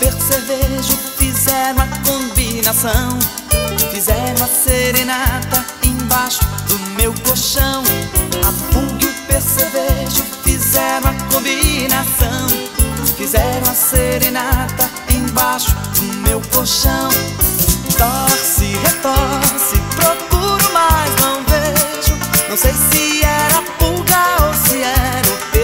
percevejo fizeram a combinação, fizeram a serenata embaixo do meu colchão. A pulga e o percevejo fizeram a combinação, fizeram a serenata embaixo do meu colchão. Torce, retorce, procuro, mas não vejo. Não sei se era a pulga ou se era o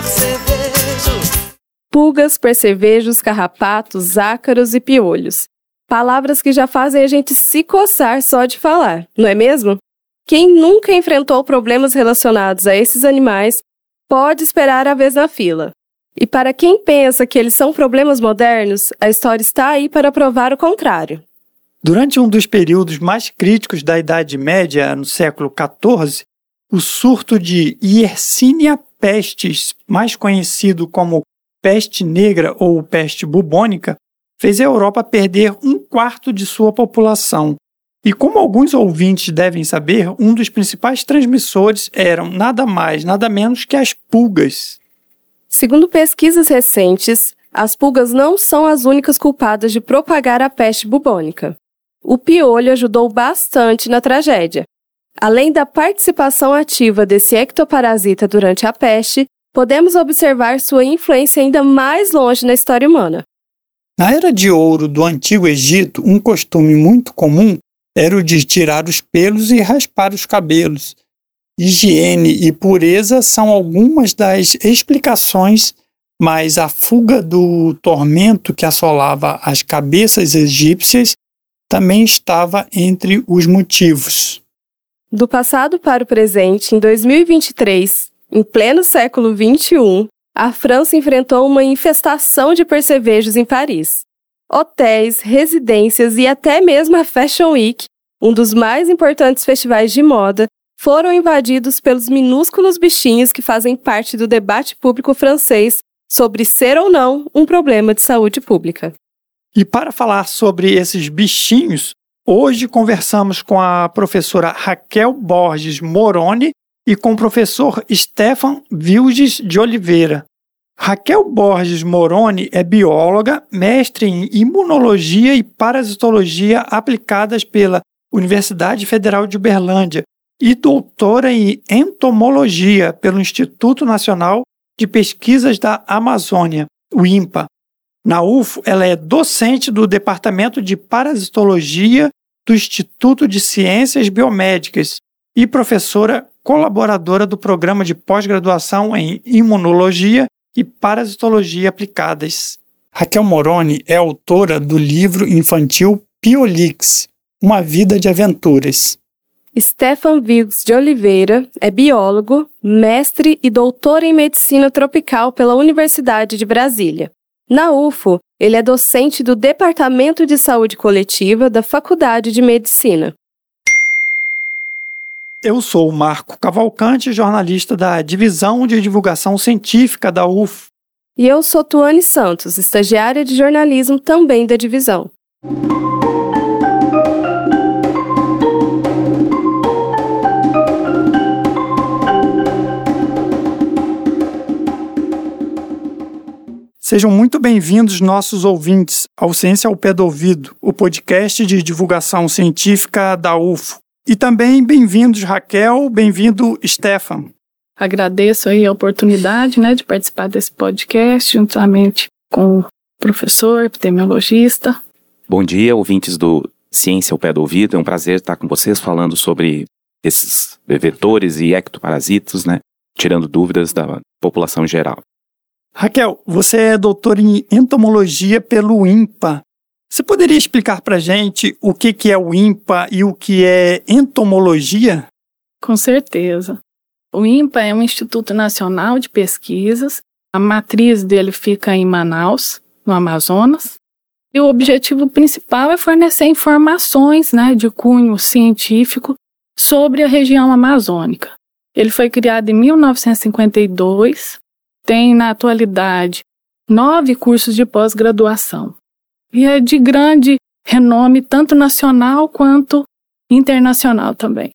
percevejo. Pulgas, percevejos, carrapatos, ácaros e piolhos. Palavras que já fazem a gente se coçar só de falar, não é mesmo? Quem nunca enfrentou problemas relacionados a esses animais pode esperar a vez na fila. E para quem pensa que eles são problemas modernos, a história está aí para provar o contrário. Durante um dos períodos mais críticos da Idade Média, no século XIV, o surto de Yersinia pestis, mais conhecido como peste negra ou peste bubônica, fez a Europa perder 1/4 de sua população. E como alguns ouvintes devem saber, um dos principais transmissores eram nada mais, nada menos que as pulgas. Segundo pesquisas recentes, as pulgas não são as únicas culpadas de propagar a peste bubônica. O piolho ajudou bastante na tragédia. Além da participação ativa desse ectoparasita durante a peste, podemos observar sua influência ainda mais longe na história humana. Na Era de Ouro do Antigo Egito, um costume muito comum era o de tirar os pelos e raspar os cabelos. Higiene e pureza são algumas das explicações, mas a fuga do tormento que assolava as cabeças egípcias também estava entre os motivos. Do passado para o presente, em 2023, em pleno século XXI, a França enfrentou uma infestação de percevejos em Paris. Hotéis, residências e até mesmo a Fashion Week, um dos mais importantes festivais de moda, foram invadidos pelos minúsculos bichinhos que fazem parte do debate público francês sobre ser ou não um problema de saúde pública. E para falar sobre esses bichinhos, hoje conversamos com a professora Raquel Borges Moroni e com o professor Stefan Vilges de Oliveira. Raquel Borges Moroni é bióloga, mestre em imunologia e parasitologia aplicadas pela Universidade Federal de Uberlândia e doutora em entomologia pelo Instituto Nacional de Pesquisas da Amazônia, o INPA. Na UFO, ela é docente do Departamento de Parasitologia do Instituto de Ciências Biomédicas e professora colaboradora do programa de pós-graduação em Imunologia e Parasitologia Aplicadas. Raquel Moroni é autora do livro infantil Piolix, Uma Vida de Aventuras. Stefan Vilges de Oliveira é biólogo, mestre e doutor em medicina tropical pela Universidade de Brasília. Na UFO, ele é docente do Departamento de Saúde Coletiva da Faculdade de Medicina. Eu sou o Marco Cavalcante, jornalista da Divisão de Divulgação Científica da UFO. E eu sou Tuane Santos, estagiária de jornalismo também da divisão. Sejam muito bem-vindos, nossos ouvintes, ao Ciência ao Pé do Ouvido, o podcast de divulgação científica da UFO. E também bem-vindos, Raquel, bem-vindo, Stefan. Agradeço aí a oportunidade, de participar desse podcast, juntamente com o professor epidemiologista. Bom dia, ouvintes do Ciência ao Pé do Ouvido. É um prazer estar com vocês falando sobre esses vetores e ectoparasitos, tirando dúvidas da população em geral. Raquel, você é doutora em entomologia pelo INPA. Você poderia explicar para a gente o que é o INPA e o que é entomologia? Com certeza. O INPA é um Instituto Nacional de Pesquisas. A matriz dele fica em Manaus, no Amazonas. E o objetivo principal é fornecer informações de cunho científico sobre a região amazônica. Ele foi criado em 1952. Tem, na atualidade, 9 cursos de pós-graduação. E é de grande renome, tanto nacional quanto internacional também.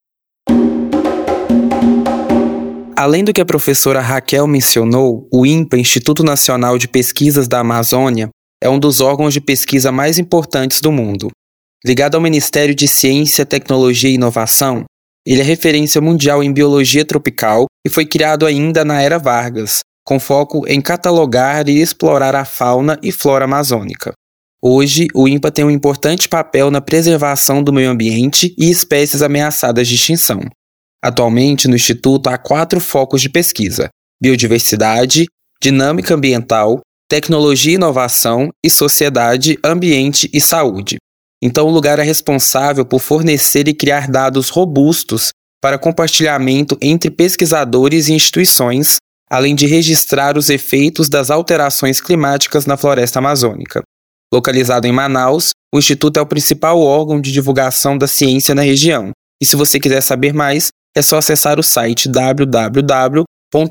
Além do que a professora Raquel mencionou, o INPA, Instituto Nacional de Pesquisas da Amazônia, é um dos órgãos de pesquisa mais importantes do mundo. Ligado ao Ministério de Ciência, Tecnologia e Inovação, ele é referência mundial em biologia tropical e foi criado ainda na Era Vargas, com foco em catalogar e explorar a fauna e flora amazônica. Hoje, o INPA tem um importante papel na preservação do meio ambiente e espécies ameaçadas de extinção. Atualmente, no Instituto há 4 focos de pesquisa: biodiversidade, dinâmica ambiental, tecnologia e inovação e sociedade, ambiente e saúde. Então, o lugar é responsável por fornecer e criar dados robustos para compartilhamento entre pesquisadores e instituições, além de registrar os efeitos das alterações climáticas na floresta amazônica. Localizado em Manaus, o Instituto é o principal órgão de divulgação da ciência na região. E se você quiser saber mais, é só acessar o site www.impa.gov.br.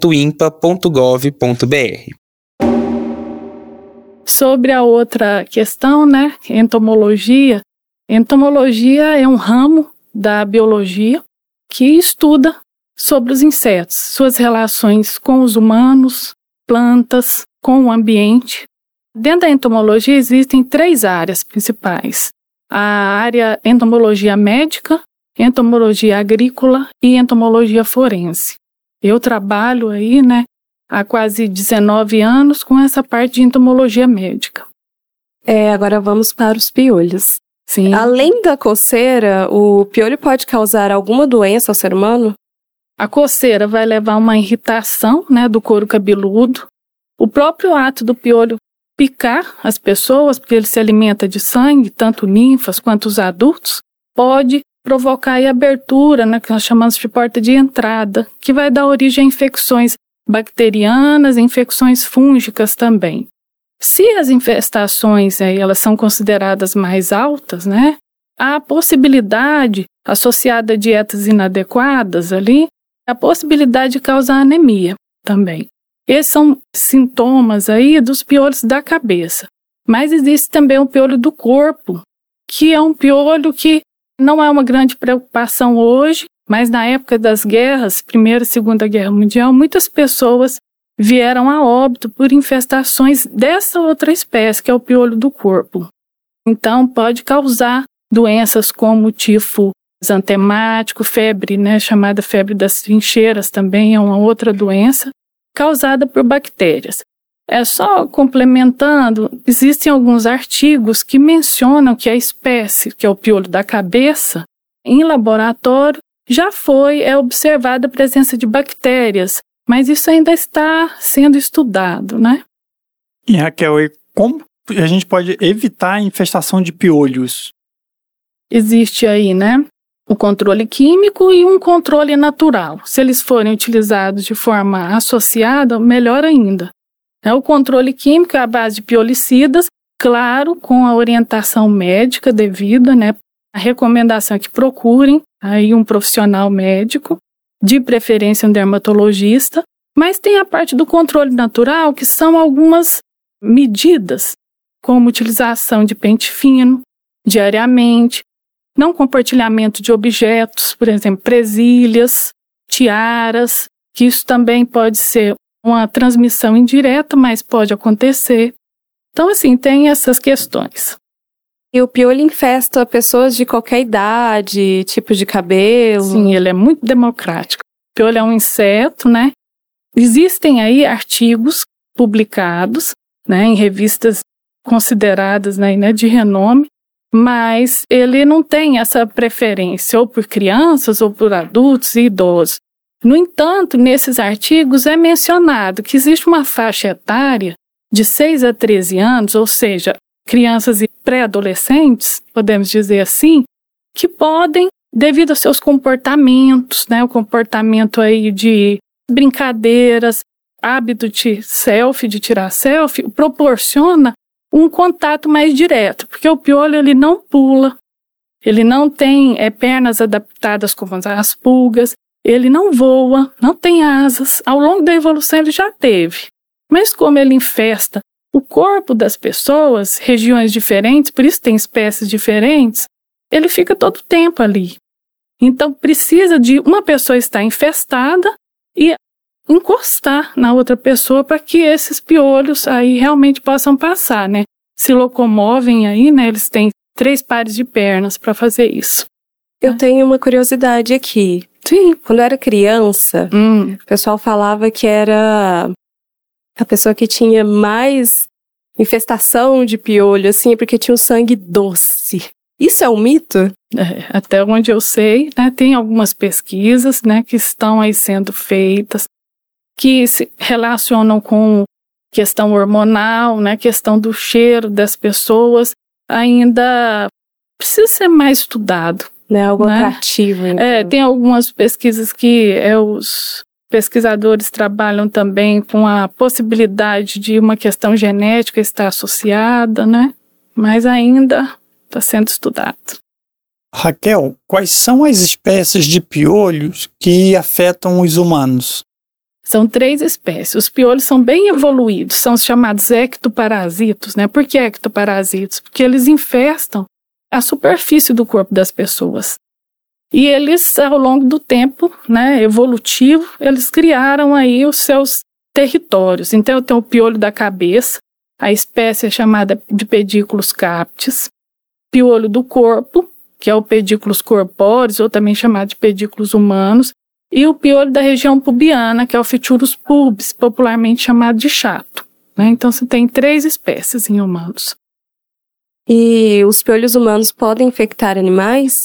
Sobre a outra questão, né, entomologia. Entomologia é um ramo da biologia que estuda sobre os insetos, suas relações com os humanos, plantas, com o ambiente. Dentro da entomologia existem 3 áreas principais: a área entomologia médica, entomologia agrícola e entomologia forense. Eu trabalho aí, né, há quase 19 anos com essa parte de entomologia médica. Agora vamos para os piolhos. Sim. Além da coceira, o piolho pode causar alguma doença ao ser humano? A coceira vai levar a uma irritação, né, do couro cabeludo. O próprio ato do piolho picar as pessoas, porque ele se alimenta de sangue, tanto ninfas quanto os adultos, pode provocar a abertura, né, que nós chamamos de porta de entrada, que vai dar origem a infecções bacterianas, infecções fúngicas também. Se as infestações elas são consideradas mais altas, né, há a possibilidade, associada a dietas inadequadas ali, a possibilidade de causar anemia também. Esses são sintomas aí dos piolhos da cabeça. Mas existe também o piolho do corpo, que é um piolho que não é uma grande preocupação hoje, mas na época das guerras, Primeira e Segunda Guerra Mundial, muitas pessoas vieram a óbito por infestações dessa outra espécie, que é o piolho do corpo. Então, pode causar doenças como tifo exantemático, febre, né, chamada febre das trincheiras, também é uma outra doença, causada por bactérias. Só complementando, existem alguns artigos que mencionam que a espécie, que é o piolho da cabeça, em laboratório, já foi observada a presença de bactérias, mas isso ainda está sendo estudado, né? E Raquel, como a gente pode evitar a infestação de piolhos? Existe aí, né, o controle químico e um controle natural. Se eles forem utilizados de forma associada, melhor ainda. O controle químico é a base de piolicidas, claro, com a orientação médica devida, né? A recomendação é que procurem aí um profissional médico, de preferência um dermatologista, mas tem a parte do controle natural, que são algumas medidas, como utilização de pente fino diariamente, não compartilhamento de objetos, por exemplo, presilhas, tiaras, que isso também pode ser uma transmissão indireta, mas pode acontecer. Então, assim, tem essas questões. E o piolho infesta pessoas de qualquer idade, tipo de cabelo? Sim, ele é muito democrático. O piolho é um inseto, né? Existem aí artigos publicados, né, em revistas consideradas, né, de renome, mas ele não tem essa preferência ou por crianças ou por adultos e idosos. No entanto, nesses artigos é mencionado que existe uma faixa etária de 6 a 13 anos, ou seja, crianças e pré-adolescentes, podemos dizer assim, que podem, devido aos seus comportamentos, né, o comportamento aí de brincadeiras, hábito de selfie, de tirar selfie, proporciona um contato mais direto, porque o piolho ele não pula, ele não tem pernas adaptadas como as pulgas, ele não voa, não tem asas. Ao longo da evolução ele já teve. Mas como ele infesta o corpo das pessoas, regiões diferentes, por isso tem espécies diferentes, ele fica todo o tempo ali. Então precisa de uma pessoa estar infestada e encostar na outra pessoa para que esses piolhos aí realmente possam passar, né? se locomovem aí, né? Eles têm 3 pares de pernas para fazer isso. Eu tenho uma curiosidade aqui. Sim. Quando eu era criança, o pessoal falava que era a pessoa que tinha mais infestação de piolho, assim, porque tinha o sangue doce. Isso é um mito? Até onde eu sei, né, tem algumas pesquisas, né, que estão aí sendo feitas, que se relacionam com questão hormonal, né, questão do cheiro das pessoas, ainda precisa ser mais estudado. Né, algo atrativo. Então. Tem algumas pesquisas que os pesquisadores trabalham também com a possibilidade de uma questão genética estar associada, né, mas ainda está sendo estudado. Raquel, quais são as espécies de piolhos que afetam os humanos? São 3 espécies. Os piolhos são bem evoluídos, são os chamados ectoparasitos, né? Por que ectoparasitos? Porque eles infestam a superfície do corpo das pessoas. E eles, ao longo do tempo, né, evolutivo, eles criaram aí os seus territórios. Então, eu tenho o piolho da cabeça, a espécie é chamada de pedículos captis, piolho do corpo, que é o pedículos corpóreos, ou também chamado de pedículos humanos, e o piolho da região pubiana, que é o Phyturus pubis, popularmente chamado de chato. Né? Então, você tem 3 espécies em humanos. E os piolhos humanos podem infectar animais?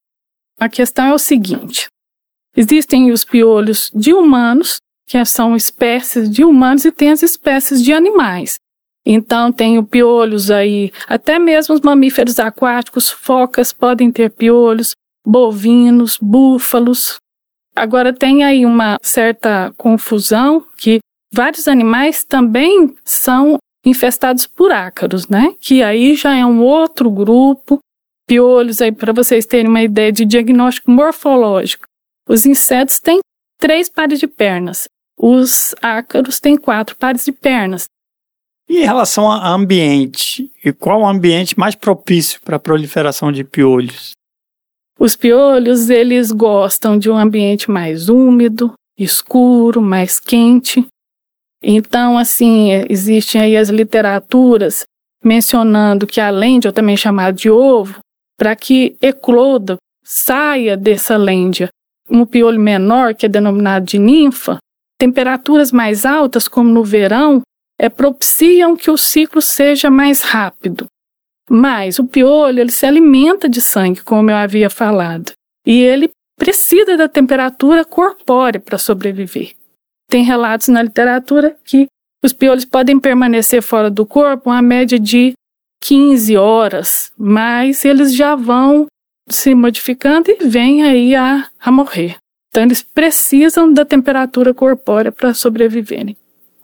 A questão é o seguinte, existem os piolhos de humanos, que são espécies de humanos, e tem as espécies de animais. Então, tem piolhos aí, até mesmo os mamíferos aquáticos, focas podem ter piolhos, bovinos, búfalos. Agora, tem aí uma certa confusão que vários animais também são infestados por ácaros, né? Que aí já é um outro grupo. Piolhos aí, para vocês terem uma ideia de diagnóstico morfológico. Os insetos têm 3 pares de pernas. Os ácaros têm 4 pares de pernas. E em relação ao ambiente, e qual o ambiente mais propício para a proliferação de piolhos? Os piolhos, eles gostam de um ambiente mais úmido, escuro, mais quente. Então, assim, existem aí as literaturas mencionando que a lêndia, ou também chamada de ovo, para que ecloda, saia dessa lêndia um piolho menor, que é denominado de ninfa, temperaturas mais altas, como no verão, propiciam que o ciclo seja mais rápido. Mas o piolho, ele se alimenta de sangue, como eu havia falado, e ele precisa da temperatura corpórea para sobreviver. Tem relatos na literatura que os piolhos podem permanecer fora do corpo uma média de 15 horas, mas eles já vão se modificando e vêm aí a morrer. Então, eles precisam da temperatura corpórea para sobreviverem.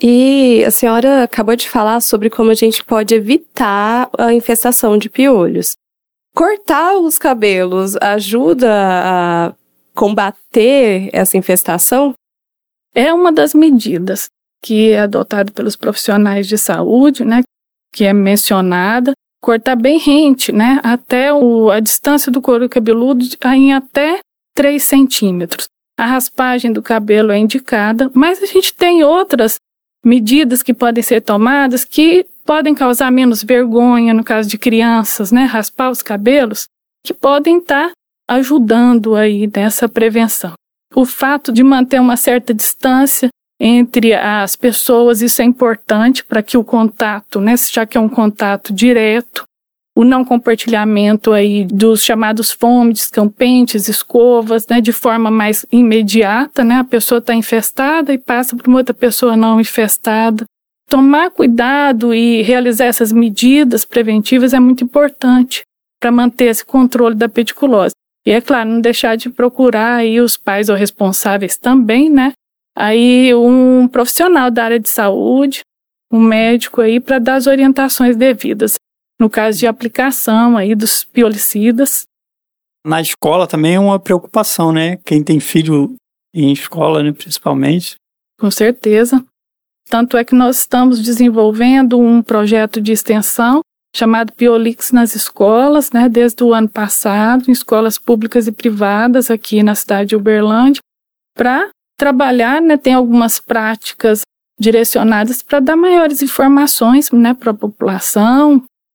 E a senhora acabou de falar sobre como a gente pode evitar a infestação de piolhos. Cortar os cabelos ajuda a combater essa infestação? É uma das medidas que é adotada pelos profissionais de saúde, né, que é mencionada. Cortar bem rente, né, até a distância do couro cabeludo em até 3 centímetros. A raspagem do cabelo é indicada, mas a gente tem outras medidas que podem ser tomadas que podem causar menos vergonha no caso de crianças, né? Raspar os cabelos, que podem estar ajudando aí nessa prevenção. O fato de manter uma certa distância entre as pessoas, isso é importante para que o contato, né? Já que é um contato direto, o não compartilhamento aí dos chamados fomes, pentes, escovas, né, de forma mais imediata, né, a pessoa está infestada e passa para uma outra pessoa não infestada. Tomar cuidado e realizar essas medidas preventivas é muito importante para manter esse controle da pediculose. E é claro, não deixar de procurar aí os pais ou responsáveis também, né, aí um profissional da área de saúde, um médico aí para dar as orientações devidas. No caso de aplicação aí dos piolicidas. Na escola também é uma preocupação, né? Quem tem filho em escola, né, principalmente. Com certeza. Tanto é que nós estamos desenvolvendo um projeto de extensão chamado Piolix nas escolas, né, desde o ano passado, em escolas públicas e privadas aqui na cidade de Uberlândia, para trabalhar, né, tem algumas práticas direcionadas para dar maiores informações, né, para a população,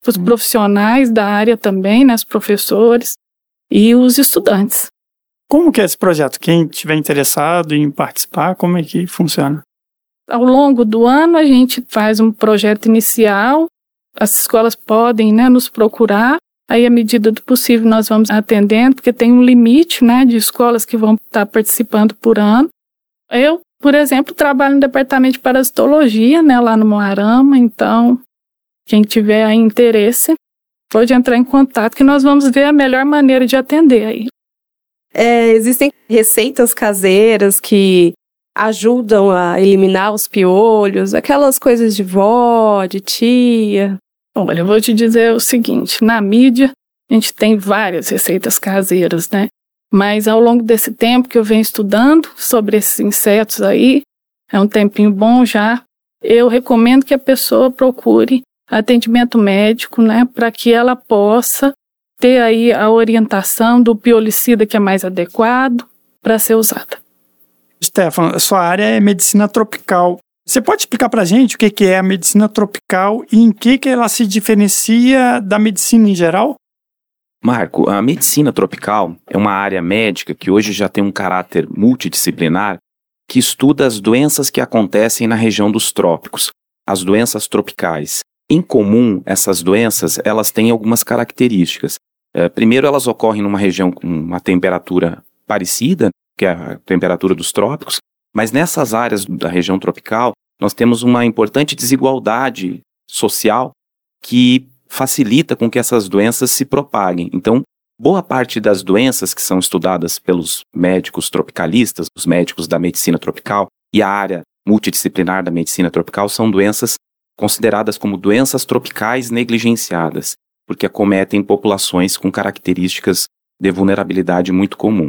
os profissionais da área também, né, os professores e os estudantes. Como que é esse projeto? Quem estiver interessado em participar, como é que funciona? Ao longo do ano, a gente faz um projeto inicial, as escolas podem, né, nos procurar, aí à medida do possível nós vamos atendendo, porque tem um limite, né, de escolas que vão estar participando por ano. Eu, por exemplo, trabalho no departamento de parasitologia, né, lá no Moarama, então quem tiver aí interesse pode entrar em contato que nós vamos ver a melhor maneira de atender aí. Existem receitas caseiras que ajudam a eliminar os piolhos, aquelas coisas de vó, de tia. Olha, eu vou te dizer o seguinte, na mídia a gente tem várias receitas caseiras, né? Mas ao longo desse tempo que eu venho estudando sobre esses insetos aí, é um tempinho bom já, eu recomendo que a pessoa procure atendimento médico, né? Para que ela possa ter aí a orientação do piolicida que é mais adequado para ser usada. Stefan, sua área é medicina tropical. Você pode explicar para a gente o que é a medicina tropical e em que ela se diferencia da medicina em geral? Marco, a medicina tropical é uma área médica que hoje já tem um caráter multidisciplinar que estuda as doenças que acontecem na região dos trópicos, as doenças tropicais. Em comum, essas doenças, elas têm algumas características. Primeiro, elas ocorrem numa região com uma temperatura parecida, que é a temperatura dos trópicos, mas nessas áreas da região tropical, nós temos uma importante desigualdade social que facilita com que essas doenças se propaguem. Então, boa parte das doenças que são estudadas pelos médicos tropicalistas, os médicos da medicina tropical e a área multidisciplinar da medicina tropical são doenças consideradas como doenças tropicais negligenciadas, porque acometem populações com características de vulnerabilidade muito comum.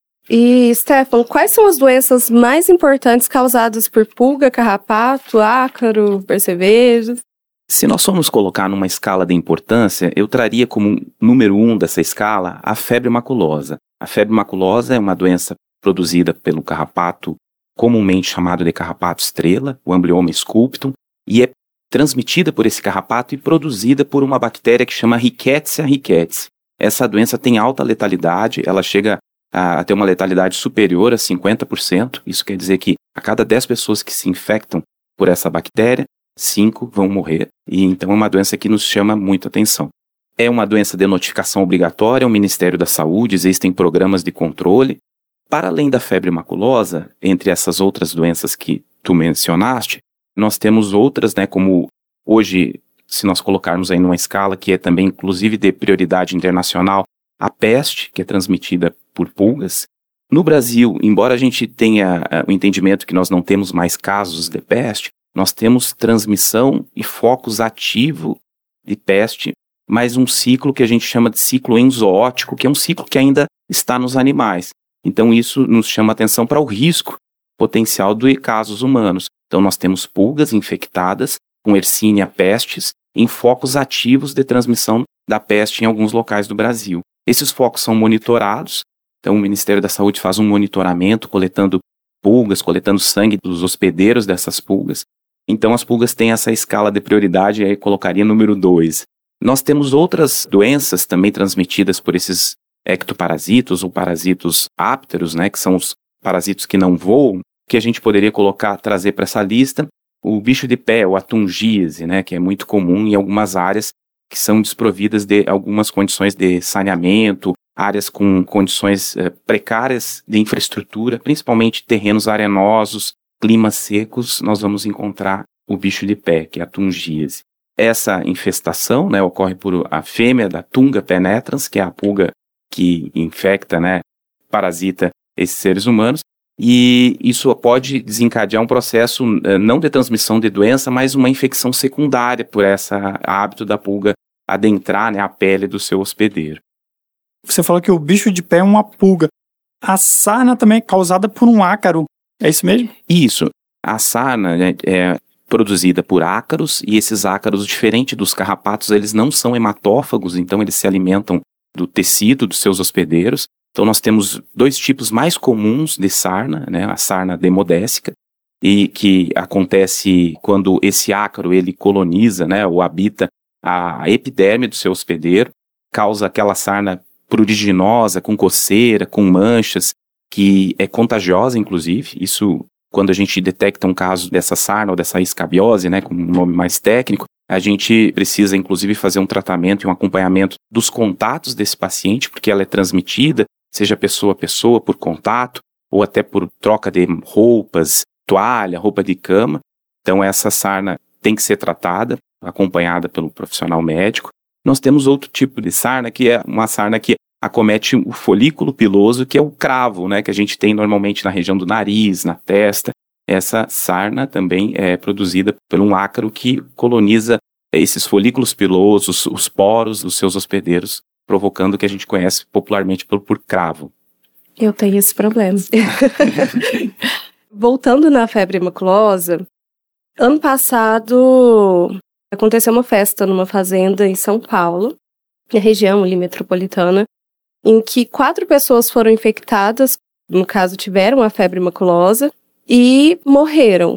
E, Stefan, quais são as doenças mais importantes causadas por pulga, carrapato, ácaro, percevejos? Se nós formos colocar numa escala de importância, eu traria como número 1 dessa escala a febre maculosa. A febre maculosa é uma doença produzida pelo carrapato, comumente chamado de carrapato estrela, o Amblyomma sculptum, e é transmitida por esse carrapato e produzida por uma bactéria que chama Rickettsia rickettsii. Essa doença tem alta letalidade, ela chega a ter uma letalidade superior a 50%. Isso quer dizer que a cada 10 pessoas que se infectam por essa bactéria, 5 vão morrer. E então é uma doença que nos chama muita atenção. É uma doença de notificação obrigatória ao Ministério da Saúde, existem programas de controle. Para além da febre maculosa, entre essas outras doenças que tu mencionaste, nós temos outras, né, como hoje, se nós colocarmos aí numa escala que é também inclusive de prioridade internacional, a peste, que é transmitida por pulgas. No Brasil, embora a gente tenha o entendimento que nós não temos mais casos de peste, nós temos transmissão e focos ativos de peste, mas um ciclo que a gente chama de ciclo enzoótico, que é um ciclo que ainda está nos animais. Então isso nos chama atenção para o risco potencial de casos humanos. Então nós temos pulgas infectadas com Yersinia pestis em focos ativos de transmissão da peste em alguns locais do Brasil. Esses focos são monitorados, então o Ministério da Saúde faz um monitoramento, coletando pulgas, coletando sangue dos hospedeiros dessas pulgas. Então as pulgas têm essa escala de prioridade, aí colocaria número 2. Nós temos outras doenças também transmitidas por esses ectoparasitos ou parasitos ápteros, né, que são os parasitos que não voam, que a gente poderia trazer para essa lista. O bicho de pé, o atungíase, né, que é muito comum em algumas áreas que são desprovidas de algumas condições de saneamento, áreas com condições precárias de infraestrutura, principalmente terrenos arenosos, climas secos, nós vamos encontrar o bicho de pé, que é a atungíase. Essa infestação, né, ocorre por a fêmea da Tunga penetrans, que é a pulga que infecta, né, parasita esses seres humanos, e isso pode desencadear um processo não de transmissão de doença, mas uma infecção secundária por esse hábito da pulga adentrar, né, a pele do seu hospedeiro. Você falou que o bicho de pé é uma pulga. A sarna também é causada por um ácaro, é isso mesmo? Isso. A sarna, né, é produzida por ácaros, e esses ácaros, diferente dos carrapatos, eles não são hematófagos, então eles se alimentam do tecido dos seus hospedeiros. Então nós temos 2 tipos mais comuns de sarna, né, a sarna demodécica, e que acontece quando esse ácaro ele coloniza, né, ou habita a epiderme do seu hospedeiro, causa aquela sarna pruriginosa, com coceira, com manchas, que é contagiosa, inclusive. Isso, quando a gente detecta um caso dessa sarna ou dessa escabiose, né, com um nome mais técnico, a gente precisa, inclusive, fazer um tratamento e um acompanhamento dos contatos desse paciente, porque ela é transmitida, seja pessoa a pessoa, por contato, ou até por troca de roupas, toalha, roupa de cama. Então, essa sarna tem que ser tratada, acompanhada pelo profissional médico. Nós temos outro tipo de sarna, que é uma sarna que acomete o folículo piloso, que é o cravo, né, que a gente tem normalmente na região do nariz, na testa. Essa sarna também é produzida por um ácaro que coloniza esses folículos pilosos, os poros dos seus hospedeiros, provocando o que a gente conhece popularmente por cravo. Eu tenho esse problema. Voltando na febre maculosa, ano passado aconteceu uma festa numa fazenda em São Paulo, na região ali metropolitana, em que 4 pessoas foram infectadas, no caso tiveram a febre maculosa, e morreram.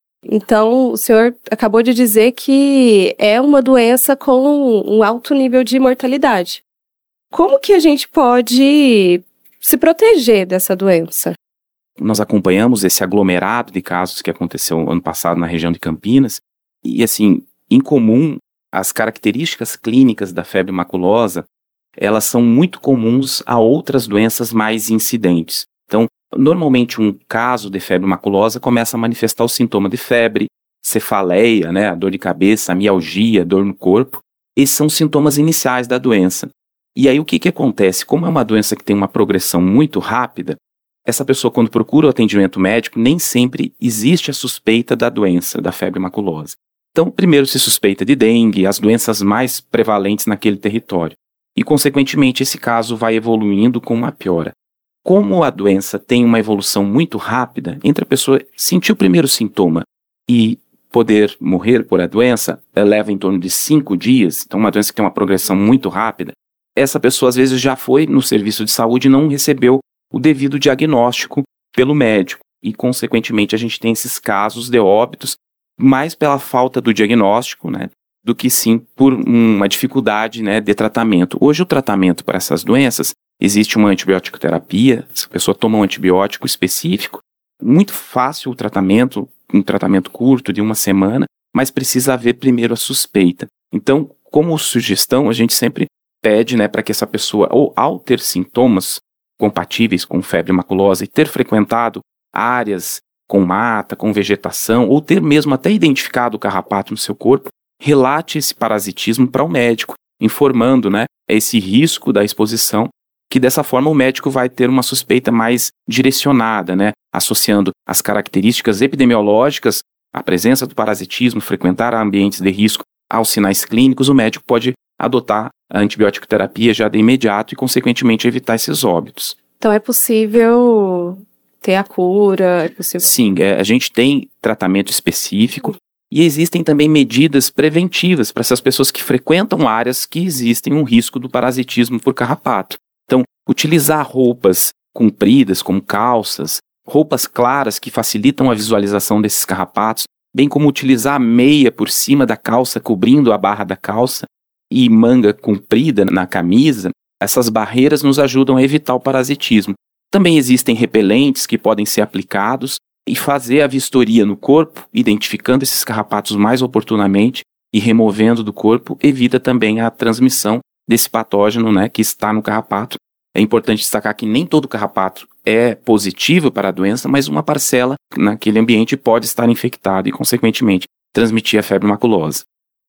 Então, o senhor acabou de dizer que é uma doença com um alto nível de mortalidade. Como que a gente pode se proteger dessa doença? Nós acompanhamos esse aglomerado de casos que aconteceu ano passado na região de Campinas, e assim, em comum, as características clínicas da febre maculosa, elas são muito comuns a outras doenças mais incidentes. Então, normalmente um caso de febre maculosa começa a manifestar o sintoma de febre, cefaleia, né, a dor de cabeça, a mialgia, dor no corpo. Esses são os sintomas iniciais da doença. E aí o que acontece? Como é uma doença que tem uma progressão muito rápida, essa pessoa, quando procura o atendimento médico, nem sempre existe a suspeita da doença, da febre maculosa. Então, primeiro se suspeita de dengue, as doenças mais prevalentes naquele território. E, consequentemente, esse caso vai evoluindo com uma piora. Como a doença tem uma evolução muito rápida, entre a pessoa sentir o primeiro sintoma e poder morrer por a doença, leva em torno de 5 dias, então uma doença que tem uma progressão muito rápida, essa pessoa às vezes já foi no serviço de saúde e não recebeu o devido diagnóstico pelo médico. E, consequentemente, a gente tem esses casos de óbitos mais pela falta do diagnóstico, né, do que sim por uma dificuldade, né, de tratamento. Hoje o tratamento para essas doenças, existe uma antibiótico terapia, se a pessoa toma um antibiótico específico, muito fácil o tratamento, um tratamento curto de 1 semana, mas precisa haver primeiro a suspeita. Então, como sugestão, a gente sempre pede, né, para que essa pessoa, ou ao ter sintomas compatíveis com febre maculosa e ter frequentado áreas com mata, com vegetação, ou ter mesmo até identificado o carrapato no seu corpo, relate esse parasitismo para o médico, informando, né, esse risco da exposição, que dessa forma o médico vai ter uma suspeita mais direcionada, né, associando as características epidemiológicas, a presença do parasitismo, frequentar ambientes de risco aos sinais clínicos, o médico pode adotar a antibiótico terapia já de imediato e, consequentemente, evitar esses óbitos. Então é possível ter a cura? É possível... Sim, a gente tem tratamento específico e existem também medidas preventivas para essas pessoas que frequentam áreas que existem um risco do parasitismo por carrapato. Então, utilizar roupas compridas, como calças, roupas claras que facilitam a visualização desses carrapatos, bem como utilizar a meia por cima da calça, cobrindo a barra da calça, e manga comprida na camisa, essas barreiras nos ajudam a evitar o parasitismo. Também existem repelentes que podem ser aplicados e fazer a vistoria no corpo, identificando esses carrapatos mais oportunamente e removendo do corpo, evita também a transmissão desse patógeno, né, que está no carrapato. É importante destacar que nem todo carrapato é positivo para a doença, mas uma parcela naquele ambiente pode estar infectada e, consequentemente, transmitir a febre maculosa.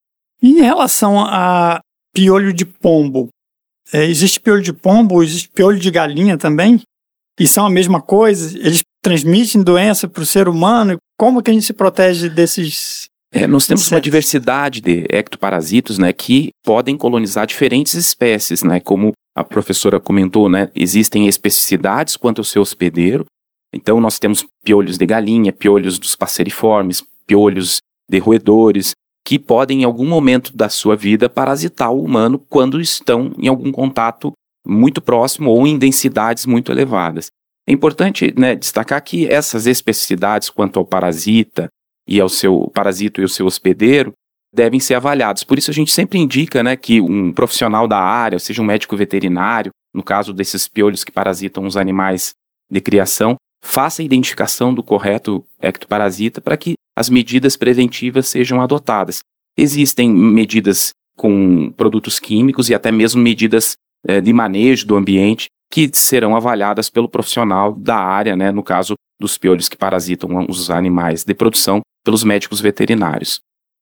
Em relação a piolho de pombo, existe piolho de pombo, existe piolho de galinha também? E são a mesma coisa? Eles transmitem doença para o ser humano? Como que a gente se protege desses... Nós temos uma diversidade de ectoparasitos, né, que podem colonizar diferentes espécies, né, como a professora comentou, né, existem especificidades quanto ao seu hospedeiro. Então nós temos piolhos de galinha, piolhos dos passeriformes, piolhos de roedores, que podem em algum momento da sua vida parasitar o humano quando estão em algum contato muito próximo ou em densidades muito elevadas. É importante, né, destacar que essas especificidades quanto ao parasita e ao seu parasito e ao seu hospedeiro, devem ser avaliados. Por isso a gente sempre indica, né, que um profissional da área, seja um médico veterinário, no caso desses piolhos que parasitam os animais de criação, faça a identificação do correto ectoparasita para que as medidas preventivas sejam adotadas. Existem medidas com produtos químicos e até mesmo medidas de manejo do ambiente que serão avaliadas pelo profissional da área, né, no caso dos piolhos que parasitam os animais de produção, pelos médicos veterinários.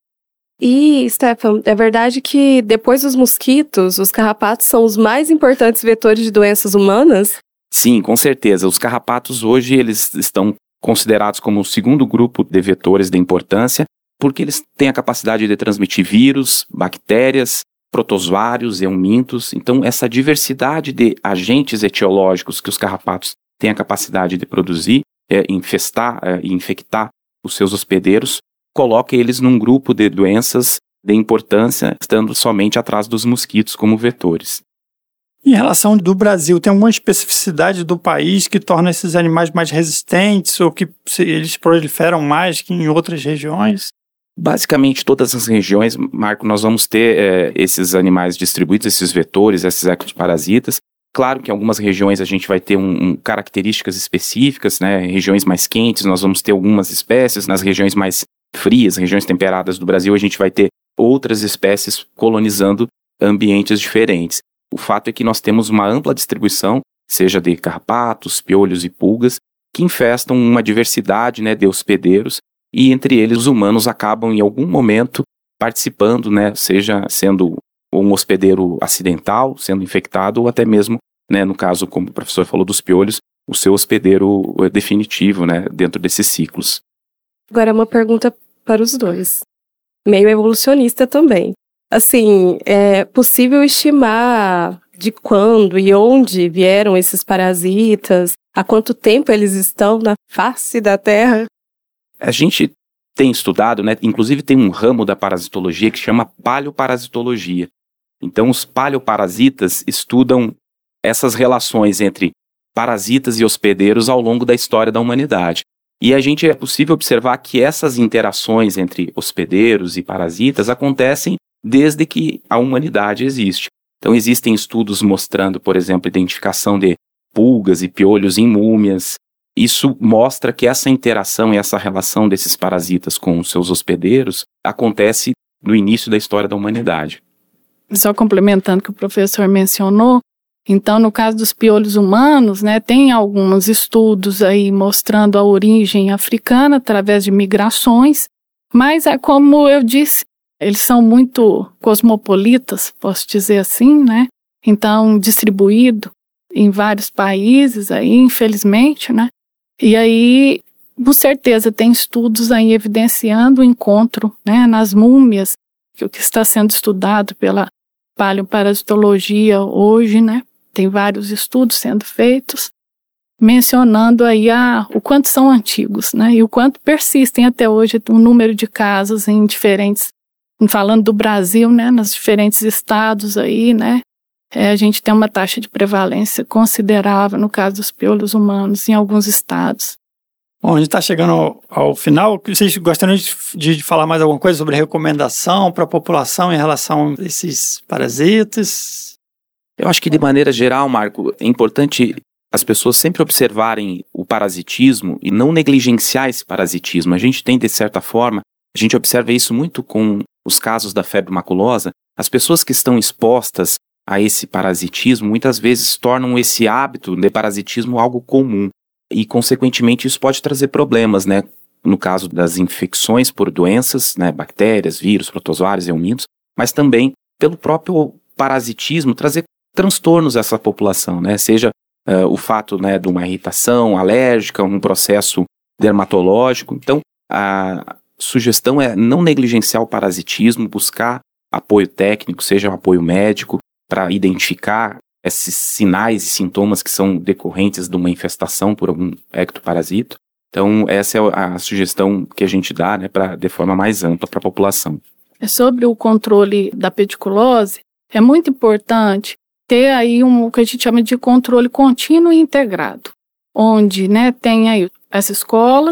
E, Stefan, é verdade que depois dos mosquitos, os carrapatos são os mais importantes vetores de doenças humanas? Sim, com certeza. Os carrapatos hoje eles estão considerados como o segundo grupo de vetores de importância, porque eles têm a capacidade de transmitir vírus, bactérias, protozoários, eumintos. Então, essa diversidade de agentes etiológicos que os carrapatos têm a capacidade de produzir, infestar e infectar os seus hospedeiros, coloca eles num grupo de doenças de importância, estando somente atrás dos mosquitos como vetores. Em relação do Brasil, tem alguma especificidade do país que torna esses animais mais resistentes ou que eles proliferam mais que em outras regiões? Basicamente, todas as regiões, Marco, nós vamos ter esses animais distribuídos, esses vetores, esses ectoparasitas. Claro que em algumas regiões a gente vai ter características específicas, né? Regiões mais quentes, nós vamos ter algumas espécies. Nas regiões mais frias, regiões temperadas do Brasil, a gente vai ter outras espécies colonizando ambientes diferentes. O fato é que nós temos uma ampla distribuição, seja de carrapatos, piolhos e pulgas, que infestam uma diversidade, né, de hospedeiros, e entre eles os humanos acabam em algum momento participando, né, seja sendo um hospedeiro acidental, sendo infectado, ou até mesmo, né, no caso, como o professor falou dos piolhos, o seu hospedeiro definitivo, né, dentro desses ciclos. Agora uma pergunta para os dois, meio evolucionista também. Assim, é possível estimar de quando e onde vieram esses parasitas? Há quanto tempo eles estão na face da Terra? A gente tem estudado, né, inclusive tem um ramo da parasitologia que chama paleoparasitologia. Então, os paleoparasitas estudam essas relações entre parasitas e hospedeiros ao longo da história da humanidade. E é possível observar que essas interações entre hospedeiros e parasitas acontecem desde que a humanidade existe. Então, existem estudos mostrando, por exemplo, identificação de pulgas e piolhos em múmias. Isso mostra que essa interação e essa relação desses parasitas com os seus hospedeiros acontece no início da história da humanidade. Só complementando o que o professor mencionou, então, no caso dos piolhos humanos, né, tem alguns estudos aí mostrando a origem africana através de migrações, mas é como eu disse, eles são muito cosmopolitas, posso dizer assim, né? Então, distribuído em vários países aí, infelizmente, né? E aí, com certeza, tem estudos aí evidenciando o encontro, né, nas múmias, que está sendo estudado pela paleoparasitologia hoje, né? Tem vários estudos sendo feitos, mencionando aí o quanto são antigos, né? E o quanto persistem até hoje o número de casos em diferentes, falando do Brasil, né? Nos diferentes estados aí, né? A gente tem uma taxa de prevalência considerável no caso dos piolhos humanos em alguns estados. Bom, a gente está chegando ao final. Vocês gostariam de falar mais alguma coisa sobre recomendação para a população em relação a esses parasitas? Eu acho que, de maneira geral, Marco, é importante as pessoas sempre observarem o parasitismo e não negligenciar esse parasitismo. A gente tem, de certa forma, a gente observa isso muito com os casos da febre maculosa. As pessoas que estão expostas a esse parasitismo, muitas vezes tornam esse hábito de parasitismo algo comum. E, consequentemente, isso pode trazer problemas, né? No caso das infecções por doenças, né? Bactérias, vírus, protozoários, eumintos, mas também pelo próprio parasitismo trazer transtornos a essa população, né? Seja o fato, né, de uma irritação alérgica, um processo dermatológico. Então, a sugestão é não negligenciar o parasitismo, buscar apoio técnico, seja um apoio médico, para identificar esses sinais e sintomas que são decorrentes de uma infestação por algum ectoparasito. Então, essa é a sugestão que a gente dá, né, de forma mais ampla para a população. Sobre o controle da pediculose, é muito importante ter aí o que a gente chama de controle contínuo e integrado, onde, né, tem aí as escolas,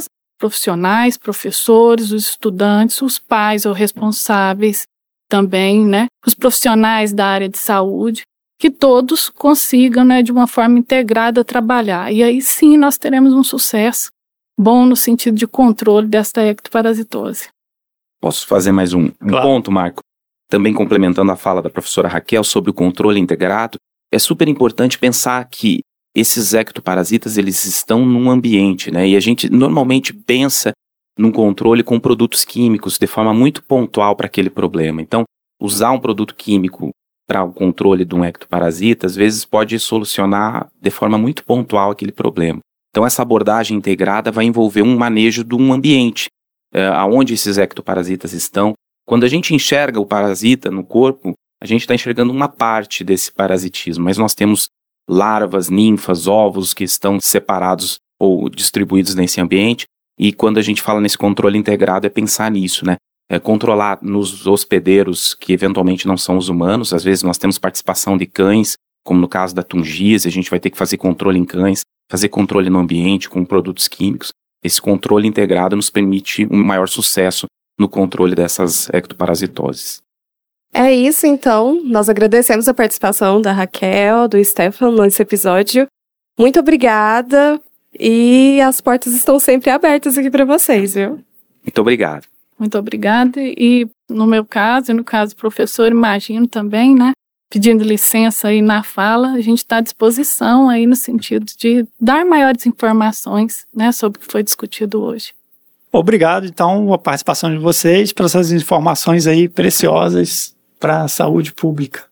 profissionais, professores, os estudantes, os pais ou responsáveis também, né? Os profissionais da área de saúde, que todos consigam, né, de uma forma integrada trabalhar. E aí sim nós teremos um sucesso bom no sentido de controle desta ectoparasitose. Posso fazer mais um Claro. ponto, Marco? Também complementando a fala da professora Raquel sobre o controle integrado, é super importante pensar que esses ectoparasitas, eles estão num ambiente, né? E a gente normalmente pensa num controle com produtos químicos de forma muito pontual para aquele problema. Então, usar um produto químico para o controle de um ectoparasita, às vezes pode solucionar de forma muito pontual aquele problema. Então, essa abordagem integrada vai envolver um manejo de um ambiente, aonde esses ectoparasitas estão. Quando a gente enxerga o parasita no corpo, a gente está enxergando uma parte desse parasitismo, mas nós temos larvas, ninfas, ovos que estão separados ou distribuídos nesse ambiente, e quando a gente fala nesse controle integrado é pensar nisso, né? É controlar nos hospedeiros que eventualmente não são os humanos. Às vezes nós temos participação de cães, como no caso da tungíase, a gente vai ter que fazer controle em cães, fazer controle no ambiente com produtos químicos. Esse controle integrado nos permite um maior sucesso no controle dessas ectoparasitoses. É isso, então. Nós agradecemos a participação da Raquel, do Stefan nesse episódio. Muito obrigada e as portas estão sempre abertas aqui para vocês, viu? Muito obrigado. Muito obrigada. E no meu caso, e no caso do professor, imagino também, né? Pedindo licença aí na fala, a gente está à disposição aí no sentido de dar maiores informações, né, sobre o que foi discutido hoje. Obrigado, então, a participação de vocês, para essas informações aí preciosas para a saúde pública.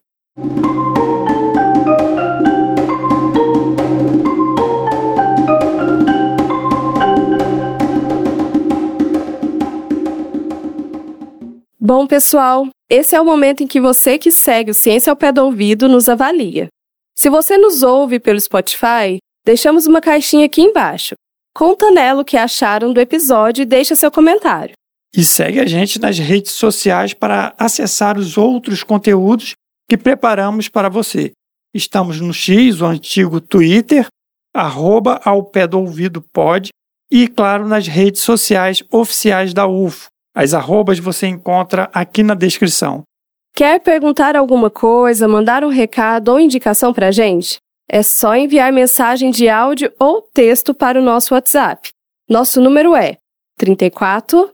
Bom, pessoal, esse é o momento em que você que segue o Ciência ao Pé do Ouvido nos avalia. Se você nos ouve pelo Spotify, deixamos uma caixinha aqui embaixo. Conta nela o que acharam do episódio e deixa seu comentário. E segue a gente nas redes sociais para acessar os outros conteúdos que preparamos para você. Estamos no X, o antigo Twitter, @aopédoouvidopod e, claro, nas redes sociais oficiais da UFO. As arrobas você encontra aqui na descrição. Quer perguntar alguma coisa, mandar um recado ou indicação para a gente? É só enviar mensagem de áudio ou texto para o nosso WhatsApp. Nosso número é 34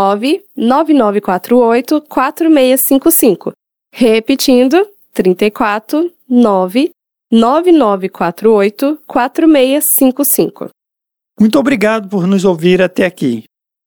99948 4655. Repetindo, 34 99948 4655. Muito obrigado por nos ouvir até aqui.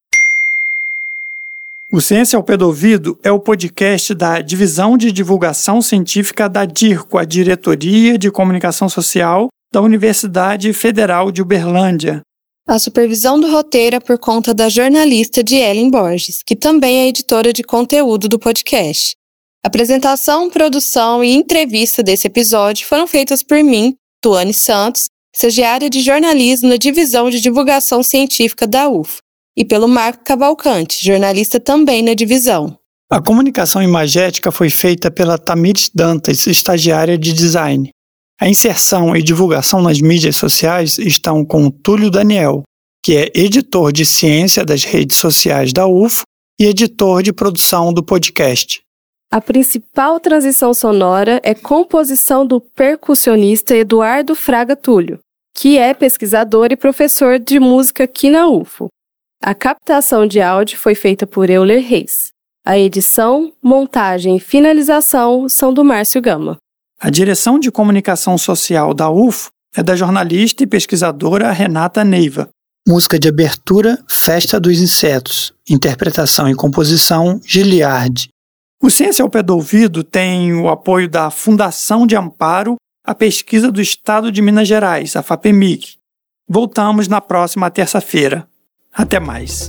O Ciência ao Pé do Ouvido é o podcast da Divisão de Divulgação Científica da DIRCO, a Diretoria de Comunicação Social da Universidade Federal de Uberlândia. A supervisão do roteiro é por conta da jornalista Dielen Borges, que também é editora de conteúdo do podcast. Apresentação, produção e entrevista desse episódio foram feitas por mim, Tuane Santos, estagiária de jornalismo na Divisão de Divulgação Científica da UFO, e pelo Marco Cavalcante, jornalista também na divisão. A comunicação imagética foi feita pela Tamires Dantas, estagiária de design. A inserção e divulgação nas mídias sociais estão com Túlio Daniel, que é editor de ciência das redes sociais da UFO e editor de produção do podcast. A principal transição sonora é composição do percussionista Eduardo Fraga Túlio, que é pesquisador e professor de música aqui na UFO. A captação de áudio foi feita por Euler Reis. A edição, montagem e finalização são do Márcio Gama. A direção de comunicação social da UFO é da jornalista e pesquisadora Renata Neiva. Música de abertura, Festa dos Insetos. Interpretação e composição, Giliardi. O Ciência ao Pé do Ouvido tem o apoio da Fundação de Amparo à Pesquisa do Estado de Minas Gerais, a FAPEMIG. Voltamos na próxima terça-feira. Até mais.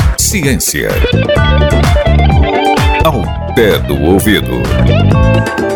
Ciência ao pé do ouvido.